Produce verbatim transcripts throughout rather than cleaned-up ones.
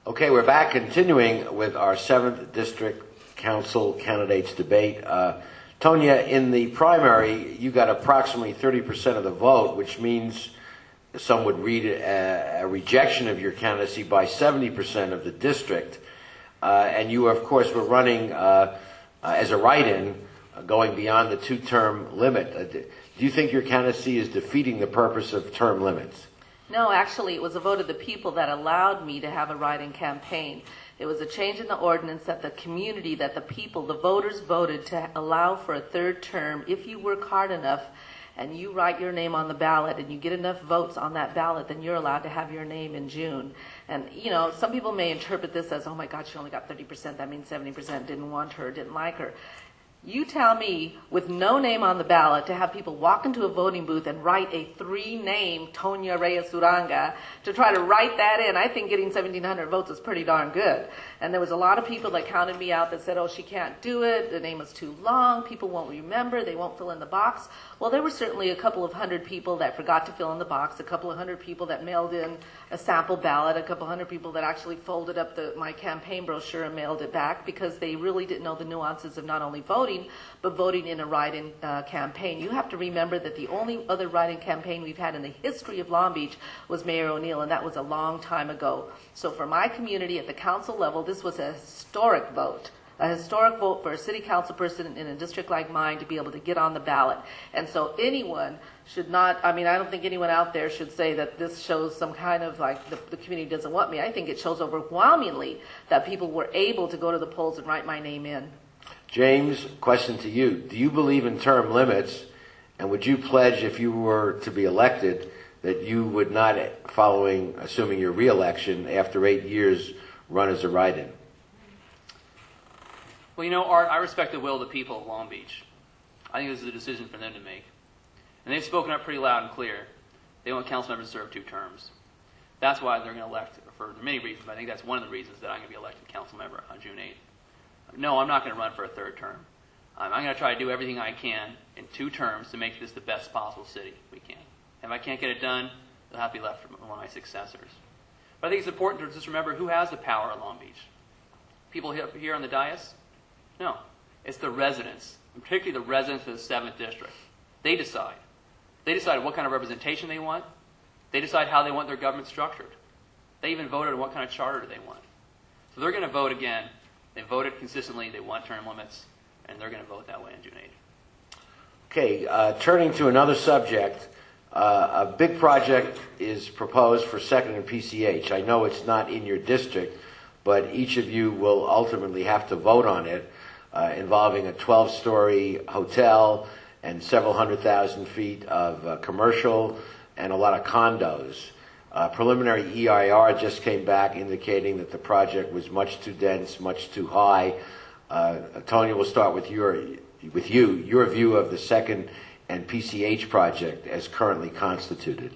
Okay, we're back continuing with our seventh District Council candidates debate. Uh, Tonya, in the primary, you got approximately thirty percent of the vote, which means some would read a, a rejection of your candidacy by seventy percent of the district. Uh, and you, of course, were running uh, uh, as a write-in, uh, going beyond the two-term limit. Uh, do you think your candidacy is defeating the purpose of term limits? No, actually, it was a vote of the people that allowed me to have a write-in campaign. It was a change in the ordinance that the community, that the people, the voters voted to allow for a third term. If you work hard enough and you write your name on the ballot and you get enough votes on that ballot, then you're allowed to have your name in June. And, you know, some people may interpret this as, oh my God, she only got thirty percent. That means seventy percent didn't want her, didn't like her. You tell me, with no name on the ballot, to have people walk into a voting booth and write a three-name Tonya Reyes Uranga, to try to write that in, I think getting seventeen hundred votes is pretty darn good. And there was a lot of people that counted me out that said, oh, she can't do it, the name is too long, people won't remember, they won't fill in the box. Well, there were certainly a couple of hundred people that forgot to fill in the box, a couple of hundred people that mailed in a sample ballot, a couple hundred people that actually folded up the, my campaign brochure and mailed it back because they really didn't know the nuances of not only voting, but voting in a write-in uh, campaign. You have to remember that the only other write-in campaign we've had in the history of Long Beach was Mayor O'Neill, and that was a long time ago. So for my community at the council level, this was a historic vote. A historic vote for a city council person in a district like mine to be able to get on the ballot. And so anyone should not, I mean, I don't think anyone out there should say that this shows some kind of like the, the community doesn't want me. I think it shows overwhelmingly that people were able to go to the polls and write my name in. James, question to you. Do you believe in term limits, and would you pledge if you were to be elected that you would not, following, assuming your re-election, after eight years, run as a write-in? Well, you know, Art, I respect the will of the people of Long Beach. I think this is a decision for them to make. And they've spoken up pretty loud and clear. They want council members to serve two terms. That's why they're going to elect, for many reasons, but I think that's one of the reasons that I'm going to be elected council member on June eighth. No, I'm not going to run for a third term. Um, I'm going to try to do everything I can in two terms to make this the best possible city we can. If I can't get it done, it'll have to be left for one of my successors. But I think it's important to just remember who has the power in Long Beach. People here on the dais? No. It's the residents, and particularly the residents of the seventh District. They decide. They decide what kind of representation they want. They decide how they want their government structured. They even voted on what kind of charter they want. So they're going to vote again. They voted consistently. They want term limits, and they're going to vote that way on June eighth. Okay, uh, turning to another subject, uh, a big project is proposed for Second and P C H. I know it's not in your district, but each of you will ultimately have to vote on it, uh, involving a twelve-story hotel and several hundred thousand feet of uh, commercial and a lot of condos. Uh, preliminary E I R just came back indicating that the project was much too dense, much too high. Uh, Tonya, we'll start with your, with you, your view of the Second and P C H project as currently constituted.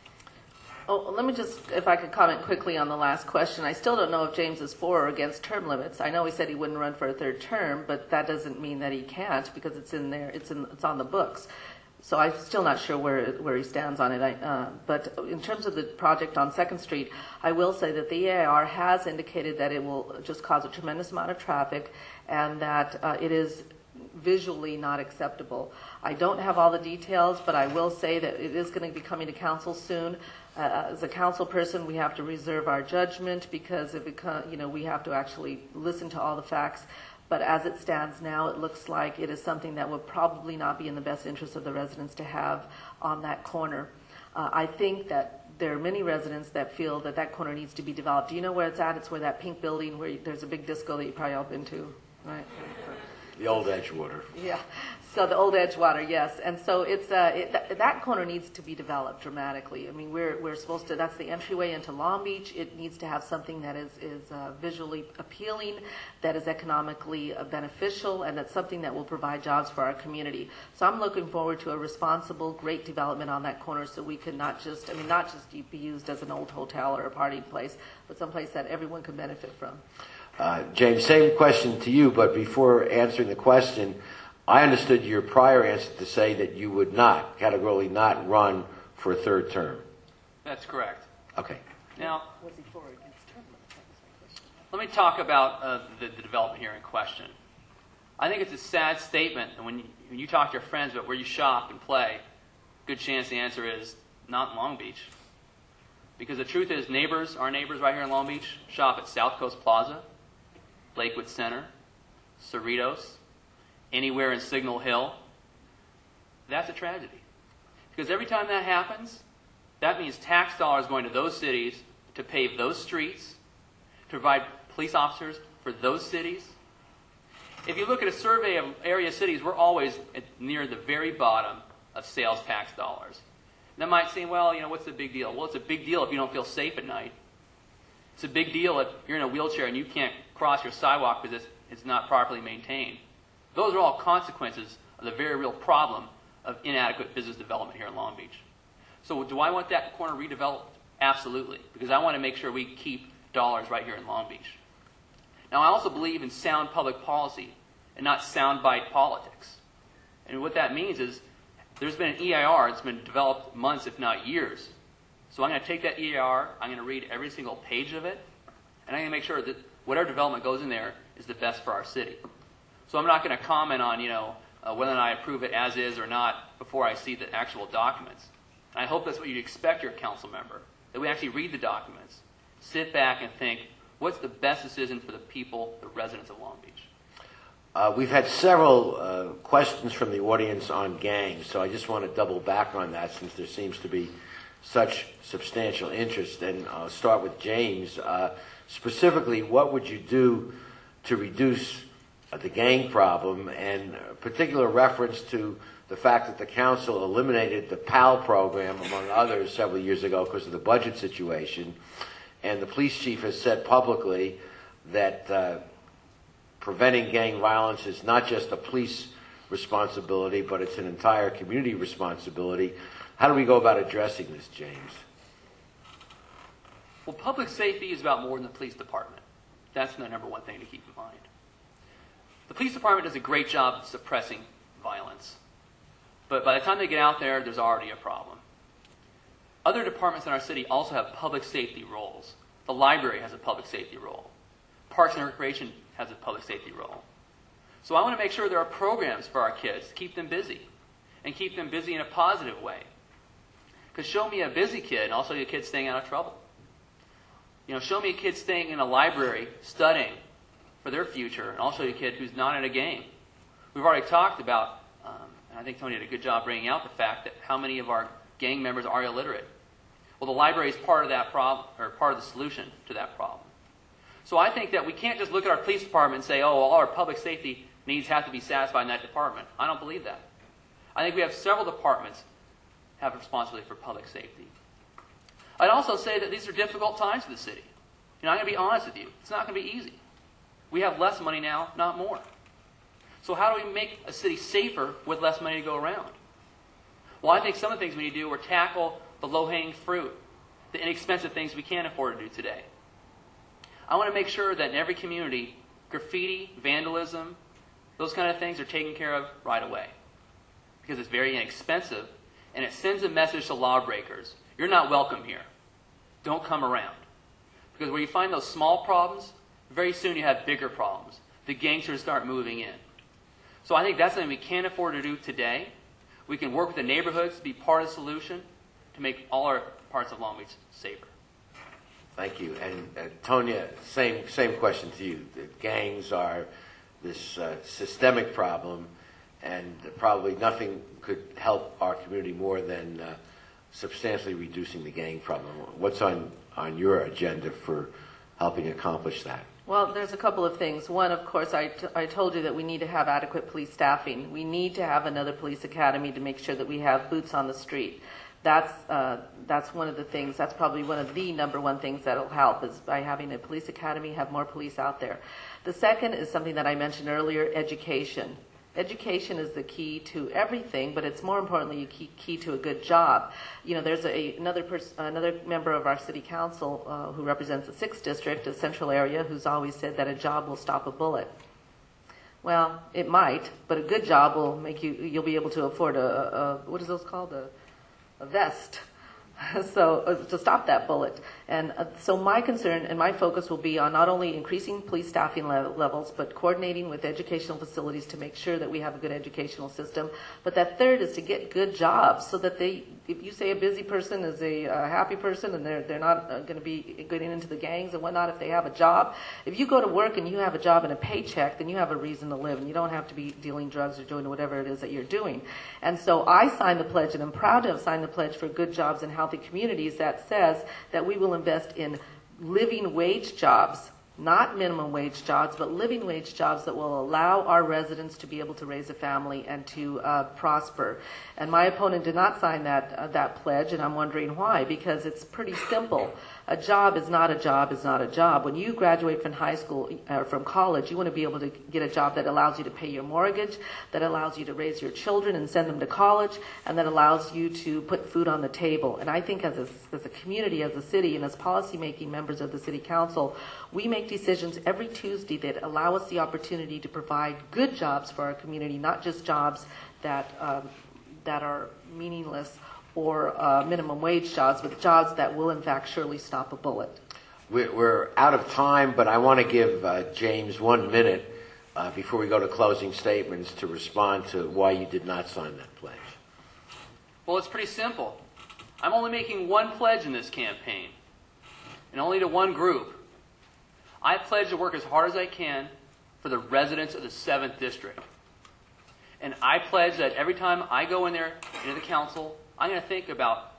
Oh, let me just, if I could comment quickly on the last question. I still don't know if James is for or against term limits. I know he said he wouldn't run for a third term, but that doesn't mean that he can't because it's in there, it's in, it's on the books. So I'm still not sure where where he stands on it. I, uh, but in terms of the project on Second Street, I will say that the E I R has indicated that it will just cause a tremendous amount of traffic and that uh, it is visually not acceptable. I don't have all the details, but I will say that it is going to be coming to council soon. Uh, as a council person, we have to reserve our judgment because if it, you know, we have to actually listen to all the facts. But as it stands now, it looks like it is something that would probably not be in the best interest of the residents to have on that corner. Uh, I think that there are many residents that feel that that corner needs to be developed. Do you know where it's at? It's where that pink building where you, there's a big disco that you probably all been to, right? The old Edgewater. Yeah. So the old Edgewater, yes. And so it's uh, it, th- that corner needs to be developed dramatically. I mean, we're we're supposed to. That's the entryway into Long Beach. It needs to have something that is is uh, visually appealing, that is economically uh, beneficial, and that's something that will provide jobs for our community. So I'm looking forward to a responsible, great development on that corner, so we can not just, I mean, not just be used as an old hotel or a party place, but someplace that everyone can benefit from. Uh, James, same question to you, but before answering the question, I understood your prior answer to say that you would not, categorically not run for a third term. That's correct. Okay. Now, was he for or against term limits? Let me talk about uh, the, the development here in question. I think it's a sad statement, and when you, when you talk to your friends about where you shop and play, good chance the answer is not in Long Beach. Because the truth is, neighbors, our neighbors right here in Long Beach, shop at South Coast Plaza, Lakewood Center, Cerritos, anywhere in Signal Hill. That's a tragedy. Because every time that happens, that means tax dollars going to those cities to pave those streets, to provide police officers for those cities. If you look at a survey of area cities, we're always at near the very bottom of sales tax dollars. And that might seem, well, you know, what's the big deal? Well, it's a big deal if you don't feel safe at night. It's a big deal if you're in a wheelchair and you can't cross your sidewalk because it's, it's not properly maintained. Those are all consequences of the very real problem of inadequate business development here in Long Beach. So do I want that corner redeveloped? Absolutely, because I want to make sure we keep dollars right here in Long Beach. Now, I also believe in sound public policy and not soundbite politics. And what that means is there's been an E I R that's been developed months, if not years. So I'm going to take that E I R, I'm going to read every single page of it, and I'm going to make sure that whatever development goes in there is the best for our city. So I'm not going to comment on, you know, uh, whether or not I approve it as is or not before I see the actual documents. And I hope that's what you'd expect your council member, that we actually read the documents, sit back and think, what's the best decision for the people, the residents of Long Beach? Uh, we've had several uh, questions from the audience on gangs, so I just want to double back on that since there seems to be such substantial interest. And I'll start with James. Uh, specifically, what would you do to reduce uh, the gang problem, and a particular reference to the fact that the council eliminated the PAL program, among others, several years ago because of the budget situation. And the police chief has said publicly that uh, preventing gang violence is not just a police responsibility, but it's an entire community responsibility. How do we go about addressing this, James? Well, public safety is about more than the police department. That's the number one thing to keep in mind. The police department does a great job of suppressing violence. But by the time they get out there, there's already a problem. Other departments in our city also have public safety roles. The library has a public safety role. Parks and Recreation has a public safety role. So I want to make sure there are programs for our kids to keep them busy, and keep them busy in a positive way. Because show me a busy kid, and I'll show you a kid staying out of trouble. You know, show me a kid staying in a library, studying for their future, and I'll show you a kid who's not in a gang. We've already talked about, um, and I think Tony did a good job bringing out the fact that how many of our gang members are illiterate. Well, the library is part of that problem, or part of the solution to that problem. So I think that we can't just look at our police department and say, oh, all our public safety needs have to be satisfied in that department. I don't believe that. I think we have several departments have responsibility for public safety. I'd also say that these are difficult times for the city. You know, I'm going to be honest with you. It's not going to be easy. We have less money now, not more. So how do we make a city safer with less money to go around? Well, I think some of the things we need to do are tackle the low-hanging fruit, the inexpensive things we can't afford to do today. I want to make sure that in every community, graffiti, vandalism, those kind of things are taken care of right away. Because it's very inexpensive, and it sends a message to lawbreakers. You're not welcome here. Don't come around. Because where you find those small problems, very soon you have bigger problems. The gangsters start moving in. So I think that's something we can't afford to do today. We can work with the neighborhoods to be part of the solution to make all our parts of Long Beach safer. Thank you. And uh, Tonya, same same question to you. The gangs are this uh, systemic problem, and probably nothing could help our community more than uh, substantially reducing the gang problem. What's on, on your agenda for helping accomplish that? Well, there's a couple of things. One, of course, I, t- I told you that we need to have adequate police staffing. We need to have another police academy to make sure that we have boots on the street. That's uh, that's one of the things, that's probably one of the number one things that will help, is by having a police academy, have more police out there. The second is something that I mentioned earlier, education. Education is the key to everything, but it's more importantly a key, key to a good job. You know, there's a, another pers- another member of our city council uh, who represents the sixth district, a central area, who's always said that a job will stop a bullet. Well, it might, but a good job will make you, you'll be able to afford a, a, a what is those called, a, a vest so uh, to stop that bullet. And uh, so my concern and my focus will be on not only increasing police staffing le- levels, but coordinating with educational facilities to make sure that we have a good educational system. But that third is to get good jobs so that they, if you say a busy person is a uh, happy person and they're, they're not uh, going to be getting into the gangs and whatnot, if they have a job, if you go to work and you have a job and a paycheck, then you have a reason to live and you don't have to be dealing drugs or doing whatever it is that you're doing. And so I signed the pledge, and I'm proud to have signed the pledge for good jobs and healthy communities that says that we will invest in living wage jobs, not minimum wage jobs, but living wage jobs that will allow our residents to be able to raise a family and to uh, prosper. And my opponent did not sign that uh, that pledge, and I'm wondering why, because it's pretty simple. A job is not a job is not a job. When you graduate from high school or from college, you want to be able to get a job that allows you to pay your mortgage, that allows you to raise your children and send them to college, and that allows you to put food on the table. And I think as a, as a community, as a city, and as policymaking members of the City Council, we make decisions every Tuesday that allow us the opportunity to provide good jobs for our community, not just jobs that um, that are meaningless or uh, minimum wage jobs, but jobs that will in fact surely stop a bullet. We're, we're out of time, but I want to give uh, James one minute uh, before we go to closing statements to respond to why you did not sign that pledge. Well, it's pretty simple. I'm only making one pledge in this campaign, and only to one group. I pledge to work as hard as I can for the residents of the seventh District. And I pledge that every time I go in there, into the council, I'm going to think about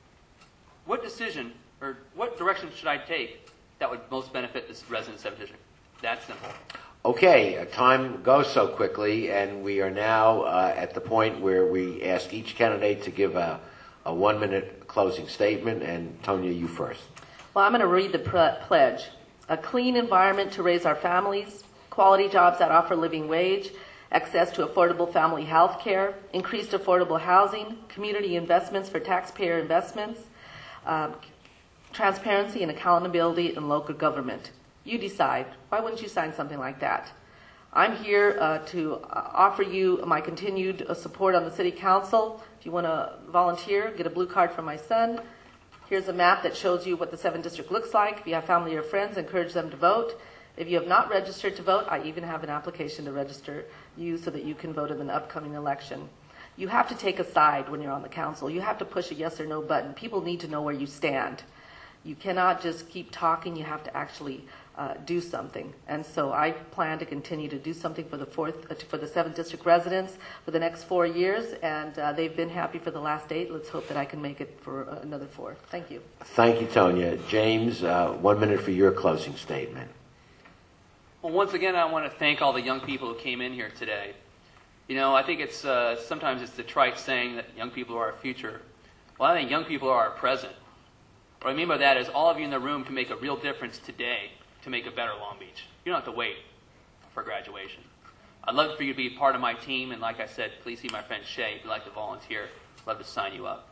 what decision or what direction should I take that would most benefit this resident of the seventh District. That simple. Okay, uh, time goes so quickly, and we are now uh, at the point where we ask each candidate to give a, a one-minute closing statement. And Tonya, you first. Well, I'm going to read the pre- pledge. A clean environment to raise our families, quality jobs that offer living wage, access to affordable family health care, increased affordable housing, community investments for taxpayer investments, um, transparency and accountability in local government. You decide. Why wouldn't you sign something like that? I'm here uh, to uh, offer you my continued uh, support on the City Council. If you want to volunteer, get a blue card from my son. Here's a map that shows you what the seventh District looks like. If you have family or friends, encourage them to vote. If you have not registered to vote, I even have an application to register you so that you can vote in an upcoming election. You have to take a side when you're on the council. You have to push a yes or no button. People need to know where you stand. You cannot just keep talking. You have to actually uh, do something. And so I plan to continue to do something for the fourth, uh, for the seventh District residents for the next four years. And uh, they've been happy for the last eight. Let's hope that I can make it for uh, another four. Thank you. Thank you, Tonya. James, uh, one minute for your closing statement. Well, once again, I want to thank all the young people who came in here today. You know, I think it's uh, sometimes it's the trite saying that young people are our future. Well, I think young people are our present. What I mean by that is all of you in the room can make a real difference today to make a better Long Beach. You don't have to wait for graduation. I'd love for you to be part of my team, and like I said, please see my friend Shay if you'd like to volunteer. I'd love to sign you up.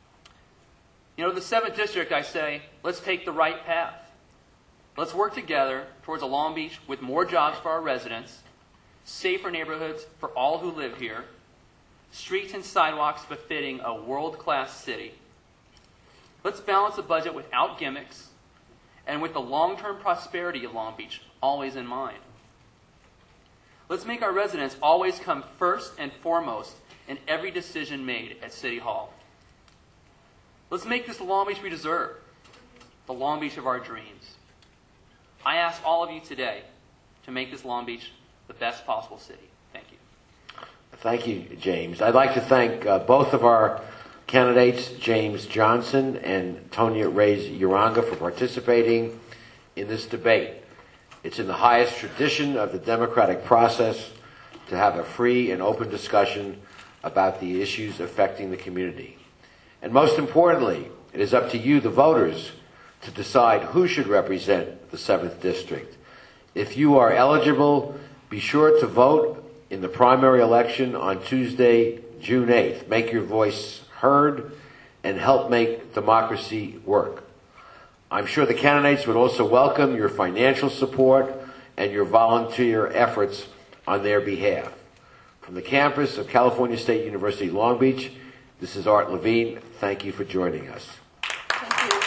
You know, the seventh District, I say, let's take the right path. Let's work together towards a Long Beach with more jobs for our residents, safer neighborhoods for all who live here, streets and sidewalks befitting a world-class city. Let's balance a budget without gimmicks and with the long-term prosperity of Long Beach always in mind. Let's make our residents always come first and foremost in every decision made at City Hall. Let's make this the Long Beach we deserve, the Long Beach of our dreams. I ask all of you today to make this Long Beach the best possible city. Thank you. Thank you, James. I'd like to thank uh, both of our candidates, James Johnson and Tonya Reyes Uranga, for participating in this debate. It's in the highest tradition of the democratic process to have a free and open discussion about the issues affecting the community. And most importantly, it is up to you, the voters, to decide who should represent the seventh District. If you are eligible, be sure to vote in the primary election on Tuesday, June eighth. Make your voice heard and help make democracy work. I'm sure the candidates would also welcome your financial support and your volunteer efforts on their behalf. From the campus of California State University, Long Beach, this is Art Levine. Thank you for joining us. Thank you.